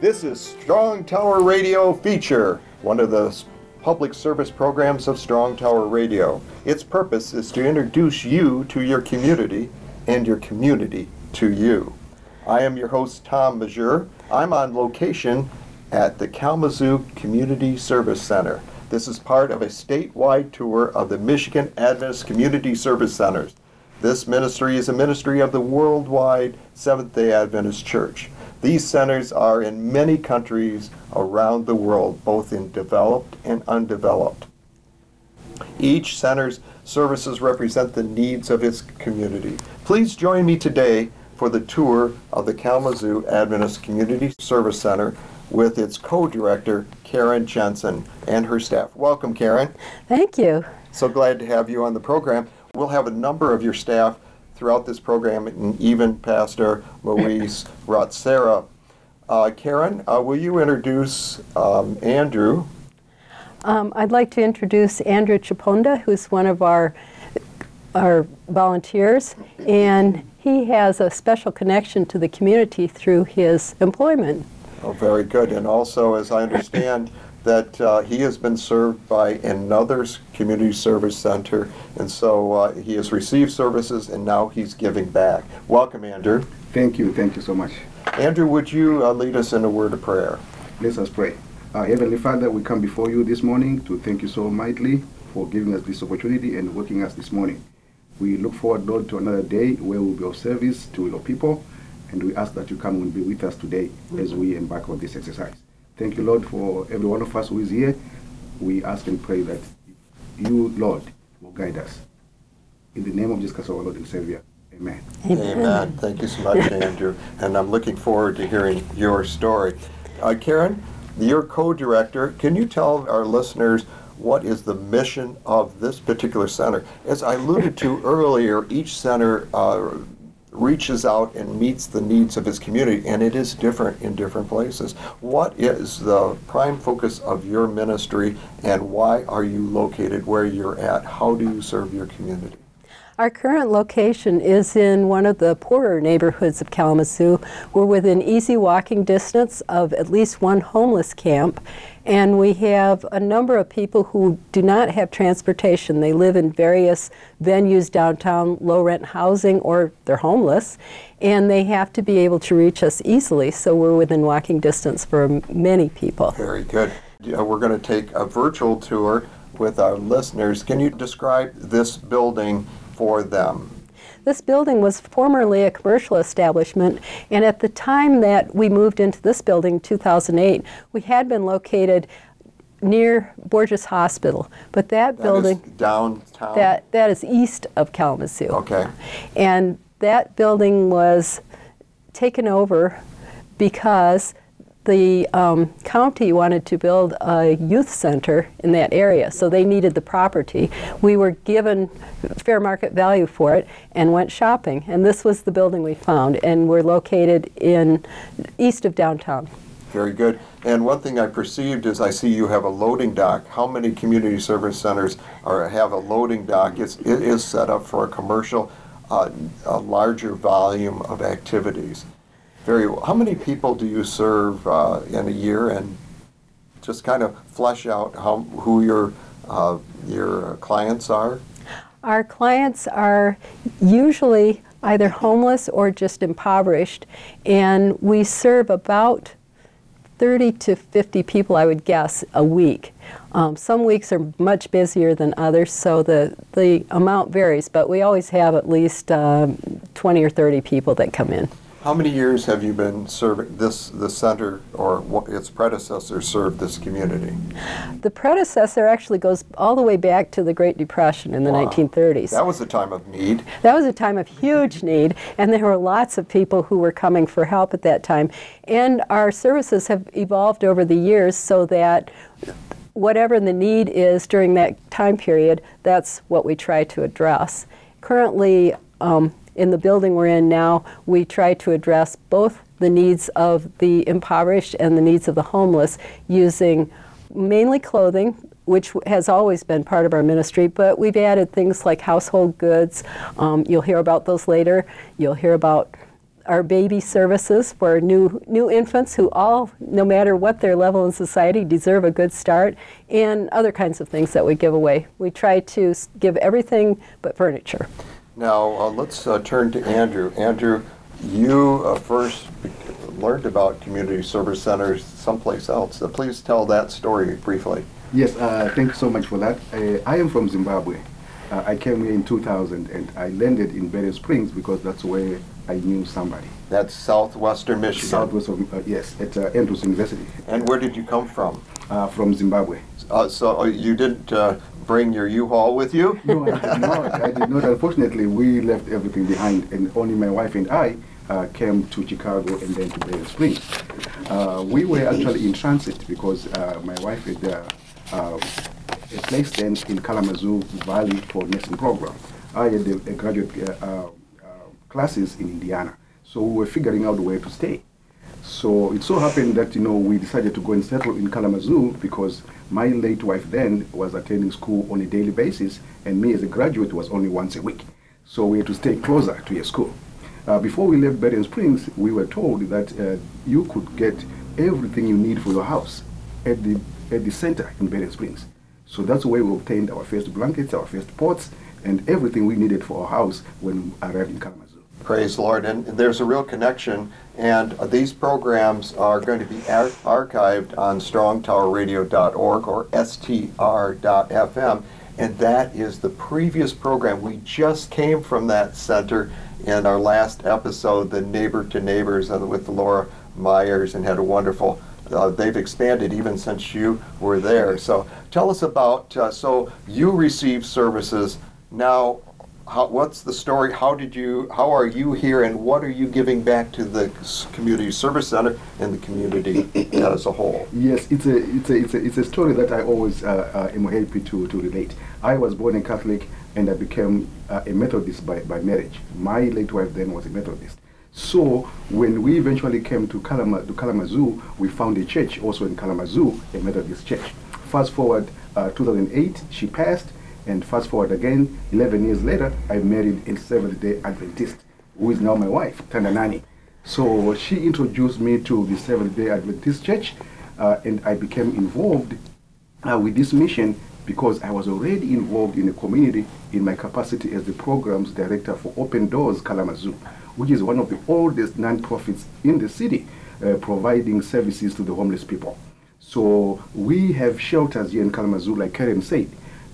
This is Strong Tower Radio Feature, one of the public service programs of Strong Tower Radio. Its purpose is to introduce you to your community and your community to you. I am your host, Tom Mazur. I'm on location at the Kalamazoo Community Service Center. This is part of a statewide tour of the Michigan Adventist Community Service Centers. This ministry is a ministry of the worldwide Seventh-day Adventist Church. These centers are in many countries around the world, both in developed and undeveloped. Each center's services represent the needs of its community. Please join me today for the tour of the Kalamazoo Adventist Community Service Center with its co-director, Karen Jensen, and her staff. Welcome, Karen. Thank you. So glad to have you on the program. We'll have a number of your staff throughout this program, and even Pastor Luis Rotsera. Karen, will you introduce Andrew? I'd like to introduce Andrew Chaponda, who's one of our volunteers, and he has a special connection to the community through his employment. Oh, very good. And also, as I understand, that he has been served by another community service center, and so he has received services and now he's giving back. Welcome, Andrew. Thank you so much. Andrew, would you lead us in a word of prayer? Let us pray. Heavenly Father, we come before you this morning to thank you so mightily for giving us this opportunity and waking us this morning. We look forward, Lord, to another day where we'll be of service to your people, and we ask that you come and be with us today as we embark on this exercise. Thank you, Lord, for every one of us who is here. We ask and pray that you, Lord, will guide us. In the name of Jesus Christ, our Lord and Savior, amen. Amen. Thank you so much, Andrew. And I'm looking forward to hearing your story. Karen, your co-director, can you tell our listeners what is the mission of this particular center? As I alluded to earlier, each center reaches out and meets the needs of its community, and it is different in different places. What is the prime focus of your ministry, and why are you located where you're at? How do you serve your community? Our current location is in one of the poorer neighborhoods of Kalamazoo. We're within easy walking distance of at least one homeless camp, and we have a number of people who do not have transportation. They live in various venues downtown, low-rent housing, or they're homeless, and they have to be able to reach us easily, so we're within walking distance for many people. Very good. We're going to take a virtual tour with our listeners. Can you describe this building for them? This building was formerly a commercial establishment, and at the time that we moved into this building in 2008, we had been located near Borges Hospital, but that building is downtown. That is east of Kalamazoo. Okay. And that building was taken over because the county wanted to build a youth center in that area, so they needed the property. We were given fair market value for it and went shopping, and this was the building we found, and we're located in east of downtown. Very good. And one thing I perceived is I see you have a loading dock. How many community service centers have a loading dock? It is set up for a commercial, a larger volume of activities. How many people do you serve in a year, and just kind of flesh out who your clients are? Our clients are usually either homeless or just impoverished, and we serve about 30 to 50 people, I would guess, a week. Some weeks are much busier than others, so the amount varies, but we always have at least 20 or 30 people that come in. How many years have you been serving the center, or its predecessor served this community? The predecessor actually goes all the way back to the Great Depression in the 1930s. That was a time of need. That was a time of huge need, and there were lots of people who were coming for help at that time. And our services have evolved over the years so that whatever the need is during that time period, that's what we try to address. Currently, in the building we're in now, we try to address both the needs of the impoverished and the needs of the homeless using mainly clothing, which has always been part of our ministry, but we've added things like household goods. You'll hear about those later. You'll hear about our baby services for new infants who all, no matter what their level in society, deserve a good start, and other kinds of things that we give away. We try to give everything but furniture. Now, let's turn to Andrew. Andrew, you first learned about community service centers someplace else. Please tell that story briefly. Yes, thank you so much for that. I am from Zimbabwe. I came here in 2000 and I landed in Berry Springs because that's where I knew somebody. That's southwestern Michigan. Southwest of, yes, at Andrews University. And where did you come from? From Zimbabwe. So you didn't bring your U-Haul with you? No, I did not. I did not. Unfortunately, we left everything behind, and only my wife and I came to Chicago and then to Berry Springs. We were actually in transit because my wife had a place then in Kalamazoo Valley for nursing program. I had a graduate classes in Indiana, so we were figuring out where to stay. So it so happened that we decided to go and settle in Kalamazoo because my late wife then was attending school on a daily basis, and me as a graduate was only once a week. So we had to stay closer to a school. Before we left Berry Springs, we were told that you could get everything you need for your house at the center in Berry Springs. So that's where we obtained our first blankets, our first pots, and everything we needed for our house when we arrived in Kalamazoo. Praise the Lord. And there's a real connection, and these programs are going to be archived on strongtowerradio.org or str.fm, and that is the previous program. We just came from that center in our last episode, the Neighbor to Neighbors, with Laura Myers, and had a wonderful, they've expanded even since you were there. So tell us about, so you received services. Now, what's the story? How are you here, and what are you giving back to the community service center and the community as a whole? Yes, it's a story that I always am happy to relate. I was born a Catholic and I became a Methodist by marriage. My late wife then was a Methodist. So when we eventually came to Kalamazoo, we found a church also in Kalamazoo, a Methodist church. Fast forward 2008, she passed. And fast forward again, 11 years later, I married a Seventh-day Adventist, who is now my wife, Tandanani. So she introduced me to the Seventh-day Adventist Church, and I became involved with this mission because I was already involved in the community in my capacity as the programs director for Open Doors Kalamazoo, which is one of the oldest non-profits in the city, providing services to the homeless people. So we have shelters here in Kalamazoo, like Karen said.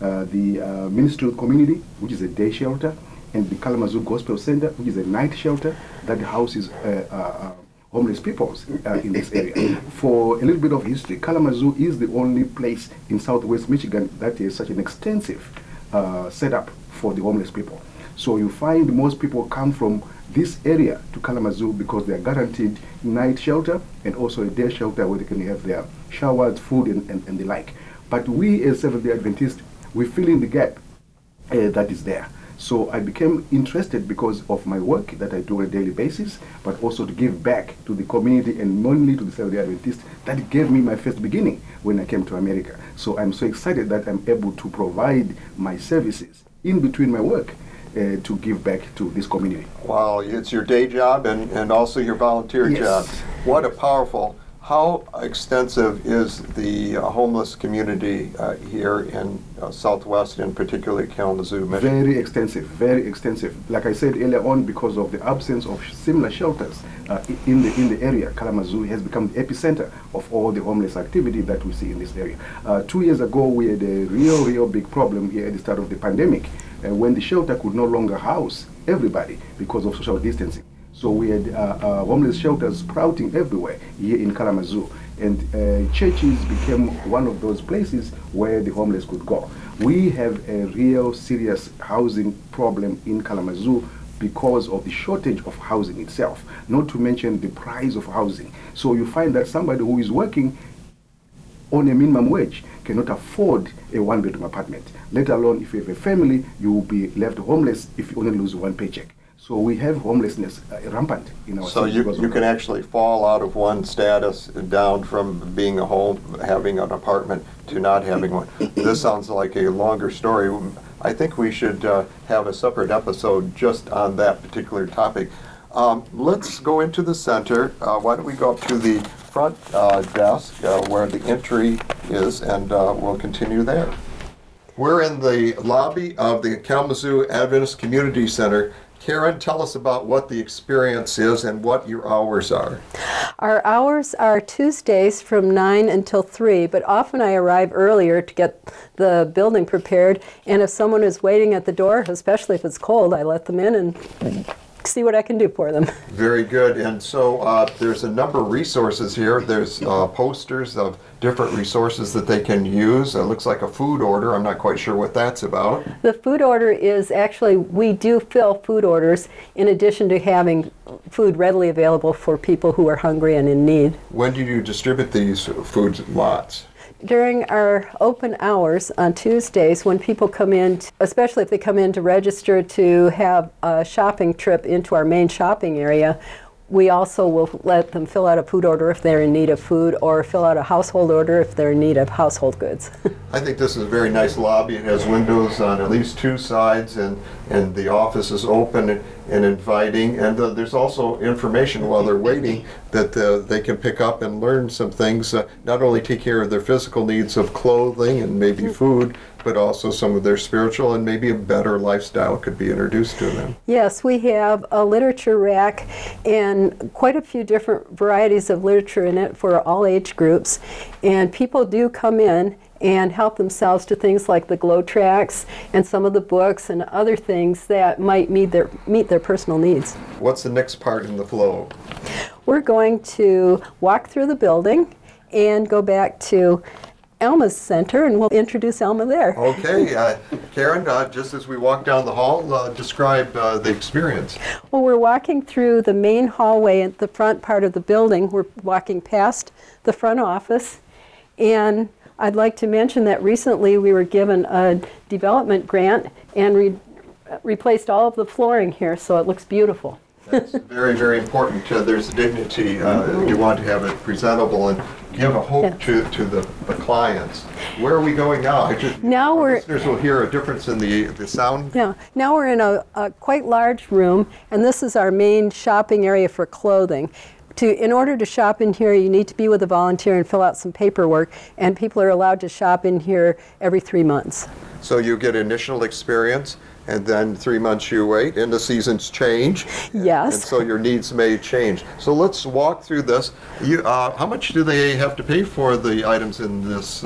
The Ministry of Community, which is a day shelter, and the Kalamazoo Gospel Center, which is a night shelter that houses homeless people in this area. For a little bit of history, Kalamazoo is the only place in southwest Michigan that is such an extensive setup for the homeless people. So you find most people come from this area to Kalamazoo because they are guaranteed night shelter and also a day shelter where they can have their showers, food, and the like. But we as Seventh-day Adventists, we fill in the gap that is there. So I became interested because of my work that I do on a daily basis, but also to give back to the community and mainly to the Seventh-day Adventists. That gave me my first beginning when I came to America. So I'm so excited that I'm able to provide my services in between my work to give back to this community. Wow, it's your day job and also your volunteer job. What a powerful. How extensive is the homeless community here in Southwest, and particularly Kalamazoo, Michigan? Very extensive, very extensive. Like I said earlier on, because of the absence of similar shelters in the area, Kalamazoo has become the epicenter of all the homeless activity that we see in this area. 2 years ago, we had a real big problem here at the start of the pandemic when the shelter could no longer house everybody because of social distancing. So we had homeless shelters sprouting everywhere here in Kalamazoo. And churches became one of those places where the homeless could go. We have a real serious housing problem in Kalamazoo because of the shortage of housing itself, not to mention the price of housing. So you find that somebody who is working on a minimum wage cannot afford a one-bedroom apartment, let alone if you have a family, you will be left homeless if you only lose one paycheck. So we have homelessness rampant in our city. So you can actually fall out of one status down from being a home, having an apartment, to not having one. This sounds like a longer story. I think we should have a separate episode just on that particular topic. Let's go into the center. Why don't we go up to the front desk where the entry is, and we'll continue there. We're in the lobby of the Kalamazoo Adventist Community Center. Karen, tell us about what the experience is and what your hours are. Our hours are Tuesdays from 9 until 3, but often I arrive earlier to get the building prepared, and if someone is waiting at the door, especially if it's cold, I let them in and see what I can do for them. Very good. And so there's a number of resources here. There's posters of different resources that they can use. It looks like a food order. I'm not quite sure what that's about. The food order is actually, we do fill food orders in addition to having food readily available for people who are hungry and in need. When do you distribute these food lots? During our open hours on Tuesdays, when people come in, especially if they come in to register to have a shopping trip into our main shopping area, we also will let them fill out a food order if they're in need of food, or fill out a household order if they're in need of household goods. I think this is a very nice lobby. It has windows on at least two sides, and the office is open and inviting. And there's also information while they're waiting that they can pick up and learn some things, not only take care of their physical needs of clothing and maybe food, but also some of their spiritual and maybe a better lifestyle could be introduced to them. Yes, we have a literature rack and quite a few different varieties of literature in it for all age groups. And people do come in and help themselves to things like the glow tracks and some of the books and other things that might meet their personal needs. What's the next part in the flow? We're going to walk through the building and go back to Alma's center, and we'll introduce Alma there. Okay, Karen, just as we walk down the hall, describe the experience. Well, we're walking through the main hallway at the front part of the building. We're walking past the front office, and I'd like to mention that recently we were given a development grant and replaced all of the flooring here, so it looks beautiful. That's very, very important. There's a dignity. You want to have it presentable and give a hope to the clients. Where are we going now? Now listeners will hear a difference in the sound. Yeah. Now we're in a quite large room, and this is our main shopping area for clothing. In order to shop in here, you need to be with a volunteer and fill out some paperwork, and people are allowed to shop in here every 3 months. So you get initial experience, and then 3 months you wait, and the seasons change. Yes. And so your needs may change. So let's walk through this. How much do they have to pay for the items in this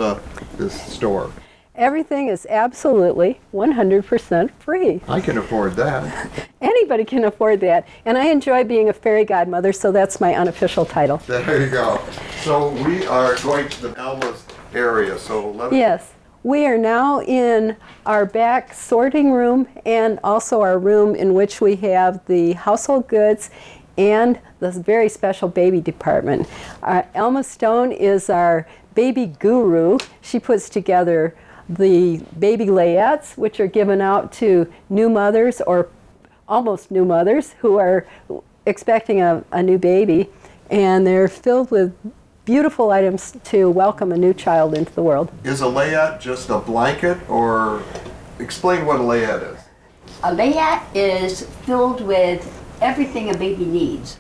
store? Everything is absolutely 100% free. I can afford that. Anybody can afford that. And I enjoy being a fairy godmother, so that's my unofficial title. There you go. So we are going to the Alma's area. So Yes. We are now in our back sorting room and also our room in which we have the household goods and the very special baby department. Alma Stone is our baby guru. She puts together the baby layettes, which are given out to new mothers or almost new mothers who are expecting a new baby, and they're filled with beautiful items to welcome a new child into the world. Is a layette just a blanket, or explain what a layette is? A layette is filled with everything a baby needs.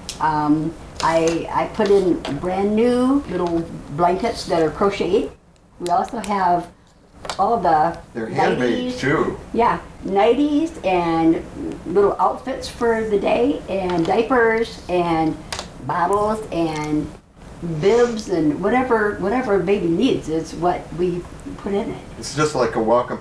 I put in brand new little blankets that are crocheted. We also have all the They're handmade nighties. too. Yeah, nighties and little outfits for the day, and diapers and bottles and bibs and whatever a baby needs is what we put in it. It's just like a welcome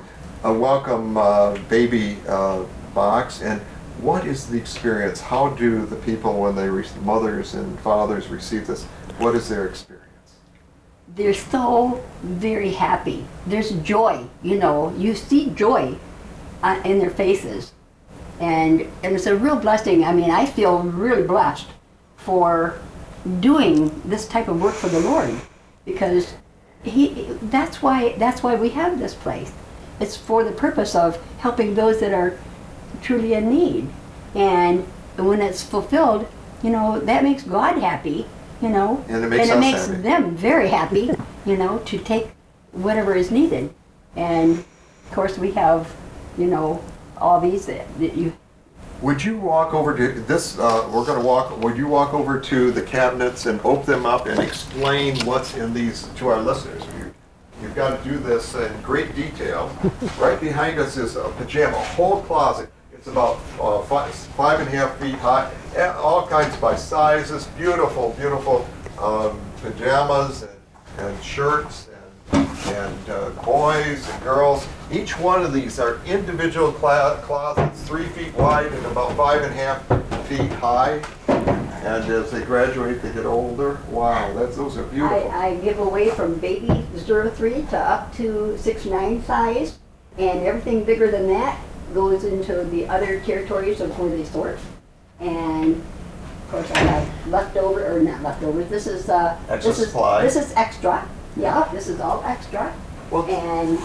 baby box. And what is the experience? How do the people, when they mothers and fathers receive this, what is their experience? They're so very happy. There's joy, you see joy in their faces. And it's a real blessing. I mean, I feel really blessed for doing this type of work for the Lord, because that's why we have this place. It's for the purpose of helping those that are truly in need. And when it's fulfilled, that makes God happy. And it makes us makes happy. them very happy, to take whatever is needed. And of course we have, all these that you Would you walk over to this? We're going to walk. Would you walk over to the cabinets and open them up and explain what's in these to our listeners? You've got to do this in great detail. Right behind us is a pajama, whole closet. It's about 5.5 feet high, all kinds by sizes. Beautiful, beautiful pajamas and shirts and boys and girls. Each one of these are individual closets, 3 feet wide and about 5.5 feet high. And as they graduate, they get older. Wow, those are beautiful. I give away from baby 03 to up to 6'9" size, and everything bigger than that goes into the other territories of where they sort. And of course, I have leftover, or not leftovers. This is Extra supply. This is extra. Yeah, this is all extra. Well, And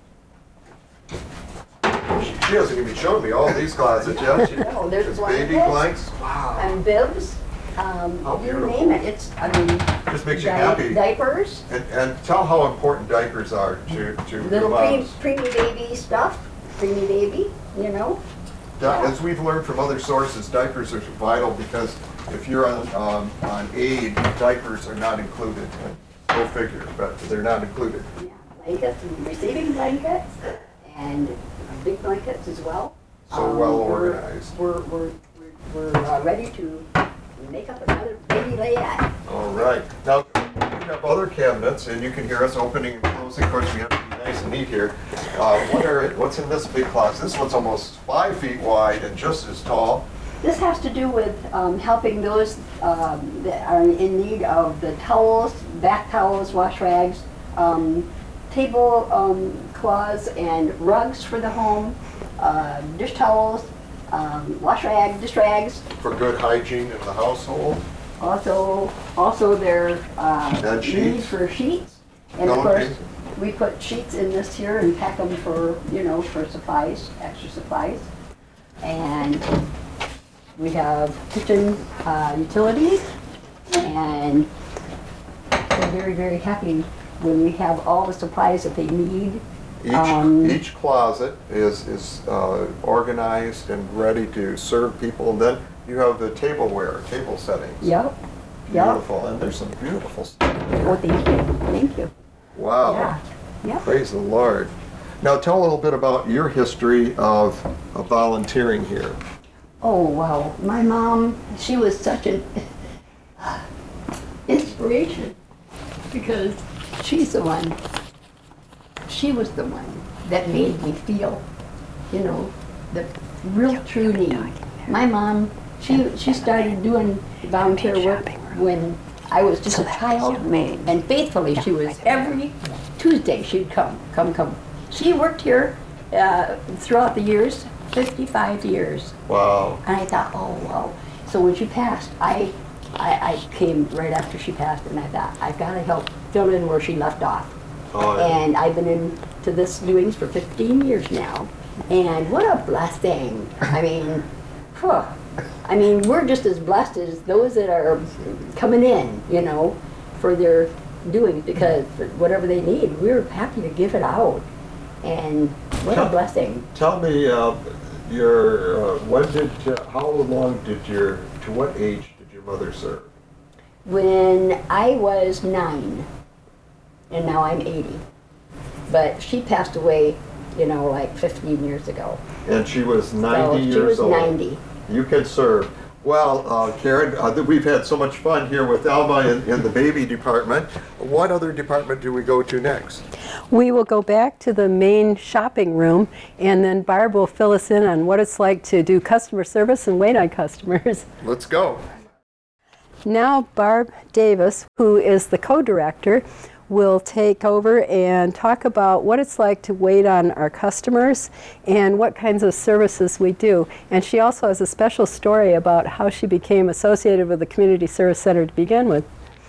she hasn't even shown me all these closets yet. no, there's one Baby of this, blanks. Wow. and bibs. You beautiful. name it. It's, I mean, Just makes you happy. diapers, And tell how important diapers are to little moms. preemie baby stuff, preemie baby, you know. As we've learned from other sources, diapers are vital because if you're on aid, diapers are not included. Go figure, but they're not included. Yeah, blankets, and receiving blankets, and big blankets as well. So well organized. We're ready to make up another baby layette. All right. Now, we have other cabinets, and you can hear us opening and closing. Of course, we have to be nice and neat here. What's in this big closet? This one's almost 5 feet wide and just as tall. This has to do with helping those that are in need of the towels, bath towels, wash rags, table cloths and rugs for the home, dish towels, wash rags, dish rags. For good hygiene in the household. Also their Bed need sheets. for sheets. And of course, Pillowcases. we put sheets in this here and pack them for, for supplies, extra supplies. And we have kitchen utilities, and they're very, very happy when we have all the supplies that they need. Each closet is organized and ready to serve people. And then you have the tableware, table settings. Yep. Beautiful, and there's some beautiful stuff. Oh, thank you. Thank you. Wow. Yeah. Yep. Praise the Lord. Now tell a little bit about your history of volunteering here. Oh, wow. My mom, she was such an inspiration because she was the one that made me feel, the real true need. My mom, she started doing volunteer work when I was just a child, and faithfully she was every Tuesday she'd come. She worked here throughout the years, 55 years. Wow. And I thought, oh, wow. So when she passed, I came right after she passed, and I thought, I've got to help fill in where she left off. Oh, yeah. And I've been into this doings for 15 years now. And what a blessing. I mean, we're just as blessed as those that are coming in, for their doings, because for whatever they need, we're happy to give it out. And what a blessing. Tell me, to what age did your mother serve? When I was 9, and now I'm 80. But she passed away, like 15 years ago. And she was 90 years She was old. 90. You can serve. Well, Karen, we've had so much fun here with Alma in the baby department. What other department do we go to next? We will go back to the main shopping room, and then Barb will fill us in on what it's like to do customer service and wait on customers. Let's go. Now Barb Davis, who is the co-director, will take over and talk about what it's like to wait on our customers and what kinds of services we do. And she also has a special story about how she became associated with the Community Service Center to begin with.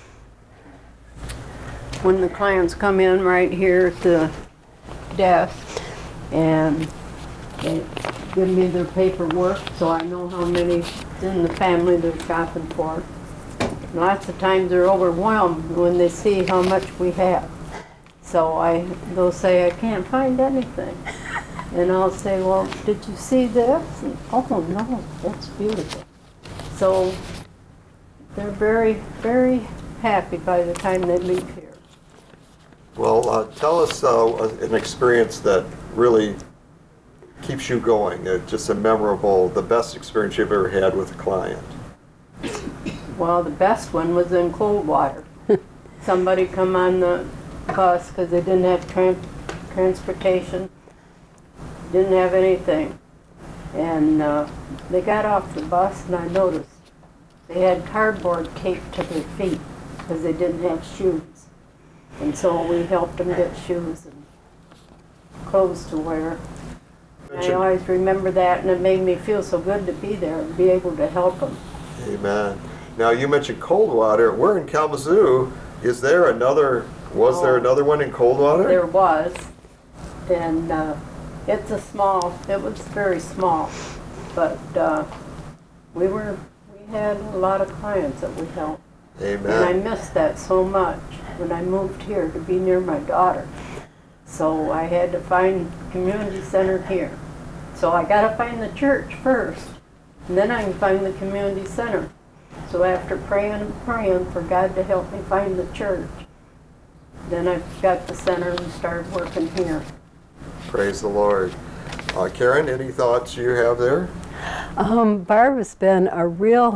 When the clients come in right here at the desk and they give me their paperwork so I know how many in the family they're shopping for. Lots of times they're overwhelmed when they see how much we have. So they'll say, I can't find anything. And I'll say, well, did you see this? And, oh, no, that's beautiful. So they're very, very happy by the time they leave here. Well, tell us an experience that really keeps you going, just a memorable, the best experience you've ever had with a client. Well, the best one was in Coldwater. Somebody come on the bus because they didn't have transportation, didn't have anything. And they got off the bus and I noticed they had cardboard taped to their feet because they didn't have shoes. And so we helped them get shoes and clothes to wear. I always remember that, and it made me feel so good to be there and be able to help them. Amen. Now, you mentioned Coldwater. We're in Kalamazoo. Was there another one in Coldwater? There was, and it was very small, but we had a lot of clients that we helped. Amen. And I missed that so much when I moved here to be near my daughter. So I had to find community center here. So I got to find the church first, and then I can find the community center. So after praying and praying for God to help me find the church, then I got the center and started working here. Praise the Lord. Karen, any thoughts you have there? Barb has been a real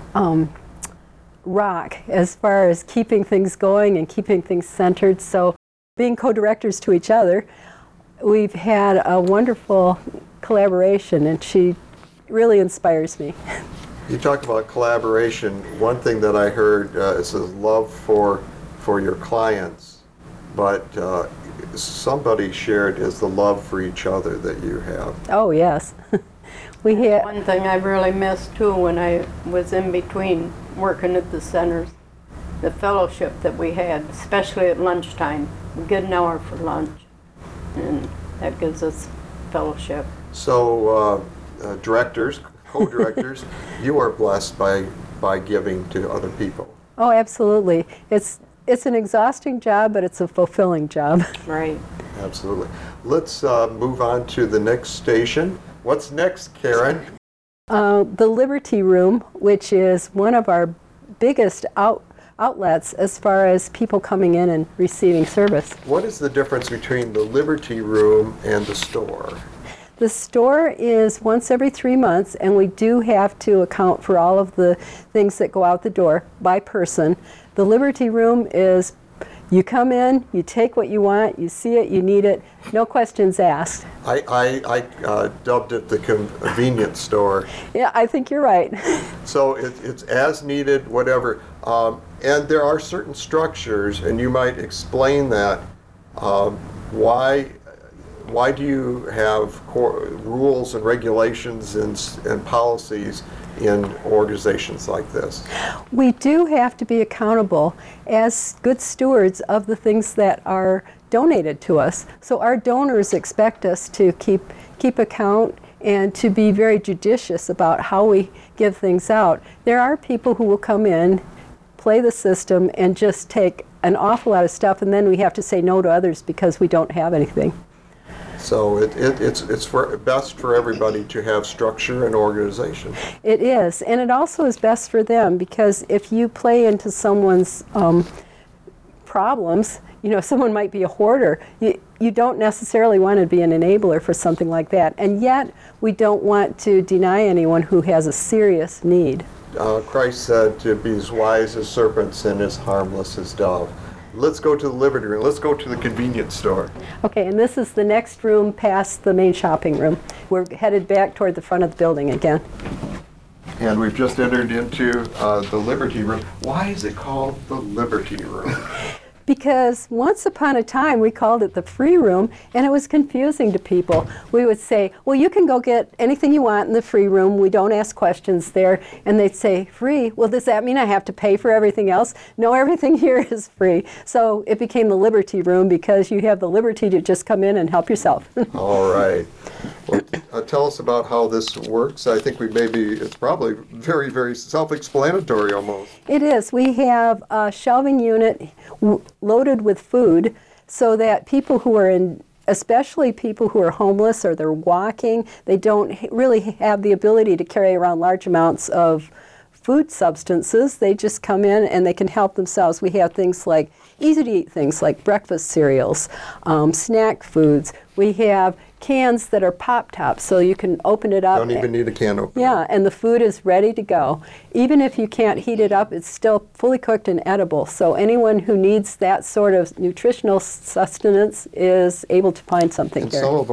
rock as far as keeping things going and keeping things centered. So being co-directors to each other, we've had a wonderful collaboration, and she really inspires me. You talk about collaboration. One thing that I heard is a love for your clients, but somebody shared is the love for each other that you have. Oh, yes. We had One thing I really missed too when I was in between working at the centers, the fellowship that we had, especially at lunchtime. We get an hour for lunch, and that gives us fellowship. So, directors, co-directors, you are blessed by giving to other people. Oh, absolutely. It's an exhausting job, but it's a fulfilling job. Right. Absolutely. Let's move on to the next station. What's next, Karen? The Liberty Room, which is one of our biggest outlets as far as people coming in and receiving service. What is the difference between the Liberty Room and the store? The store is once every 3 months, and we do have to account for all of the things that go out the door by person. The Liberty Room is you come in, you take what you want, you see it, you need it, no questions asked. I dubbed it the convenience store. Yeah, I think you're right. So it's as needed, whatever. And there are certain structures, and you might explain that. Why do you have rules and regulations and policies in organizations like this? We do have to be accountable as good stewards of the things that are donated to us. So our donors expect us to keep account and to be very judicious about how we give things out. There are people who will come in, play the system, and just take an awful lot of stuff, and then we have to say no to others because we don't have anything. So it's best for everybody to have structure and organization. It is, and it also is best for them because if you play into someone's problems, someone might be a hoarder. You don't necessarily want to be an enabler for something like that, and yet we don't want to deny anyone who has a serious need. Christ said to be as wise as serpents and as harmless as dove. Let's go to the Liberty Room. Let's go to the convenience store. Okay, and this is the next room past the main shopping room. We're headed back toward the front of the building again. And we've just entered into the Liberty Room. Why is it called the Liberty Room? Because once upon a time we called it the free room, and it was confusing to people. We would say, well, you can go get anything you want in the free room. We don't ask questions there. And they'd say, free? Well, does that mean I have to pay for everything else? No, everything here is free. So it became the Liberty Room because you have the liberty to just come in and help yourself. All right. Well, tell us about how this works. I think it's probably very, very self-explanatory almost. It is. We have a shelving unit loaded with food so that people who are in especially people who are homeless or they're walking. They don't really have the ability to carry around large amounts of food substances. They just come in and they can help themselves. We have things like easy-to-eat things like breakfast cereals, snack foods. We have cans that are pop-tops, so you can open it up. Don't even need a can opener. Yeah, and the food is ready to go. Even if you can't heat it up, it's still fully cooked and edible. So anyone who needs that sort of nutritional sustenance is able to find something And here. some of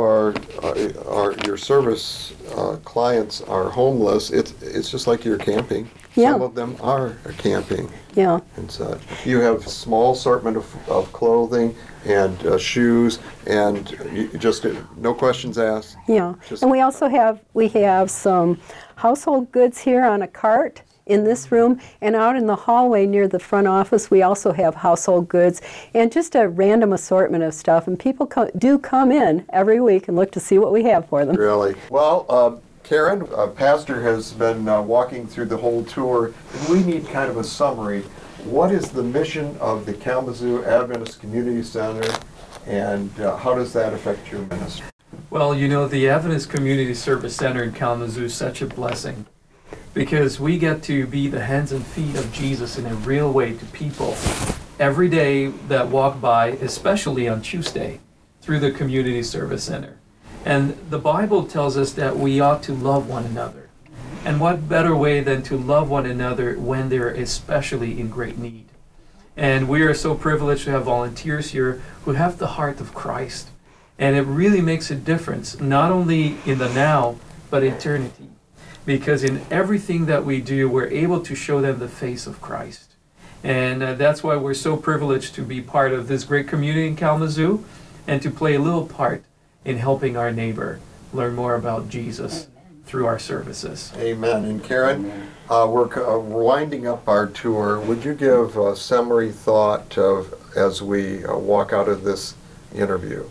your service clients are homeless. It's just like you're camping. Yeah. Some of them are camping Yeah. and such. You have a small assortment of clothing and shoes, and you just no questions asked. Yeah, Just- and we also have some household goods here on a cart in this room, and out in the hallway near the front office we also have household goods and just a random assortment of stuff, and people do come in every week and look to see what we have for them. Really? Well, Karen, Pastor has been walking through the whole tour, and we need kind of a summary. What is the mission of the Kalamazoo Adventist Community Center, and how does that affect your ministry? Well, the Adventist Community Service Center in Kalamazoo is such a blessing because we get to be the hands and feet of Jesus in a real way to people every day that walk by, especially on Tuesday, through the Community Service Center. And the Bible tells us that we ought to love one another. And what better way than to love one another when they're especially in great need? And we are so privileged to have volunteers here who have the heart of Christ. And it really makes a difference, not only in the now, but eternity. Because in everything that we do, we're able to show them the face of Christ. And that's why we're so privileged to be part of this great community in Kalamazoo and to play a little part in helping our neighbor learn more about Jesus through our services. Amen. And Karen, we're winding up our tour. Would you give a summary thought as we walk out of this interview?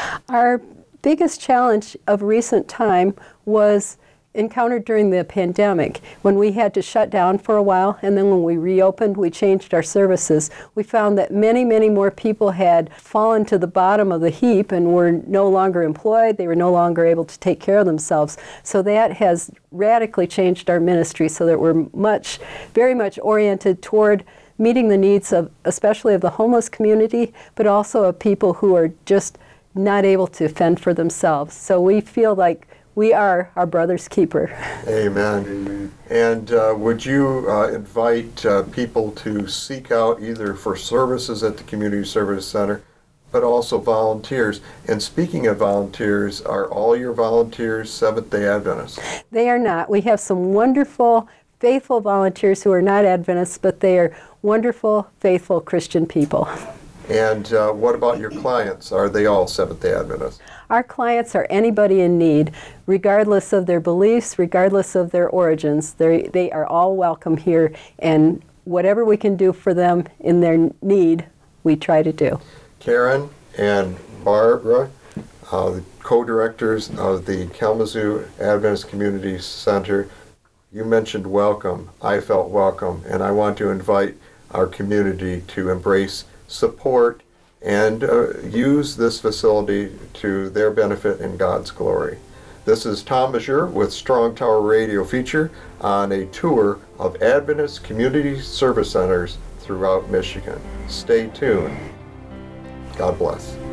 Our biggest challenge of recent time was encountered during the pandemic when we had to shut down for a while, and then when we reopened, we changed our services. We found that many, many more people had fallen to the bottom of the heap and were no longer employed. They were no longer able to take care of themselves. So that has radically changed our ministry so that we're very much oriented toward meeting the needs of, especially of the homeless community, but also of people who are just not able to fend for themselves. So we feel like we are our brother's keeper. Amen. Amen. And would you invite people to seek out either for services at the Community Service Center, but also volunteers? And speaking of volunteers, are all your volunteers Seventh-day Adventists? They are not. We have some wonderful, faithful volunteers who are not Adventists, but they are wonderful, faithful Christian people. And what about your clients? Are they all Seventh-day Adventists? Our clients are anybody in need, regardless of their beliefs, regardless of their origins. They are all welcome here, and whatever we can do for them in their need, we try to do. Karen and Barbara, the co-directors of the Kalamazoo Adventist Community Center, you mentioned welcome. I felt welcome, and I want to invite our community to embrace, support, and use this facility to their benefit and God's glory. This is Tom Mazur with Strong Tower Radio feature on a tour of Adventist Community Service Centers throughout Michigan. Stay tuned. God bless.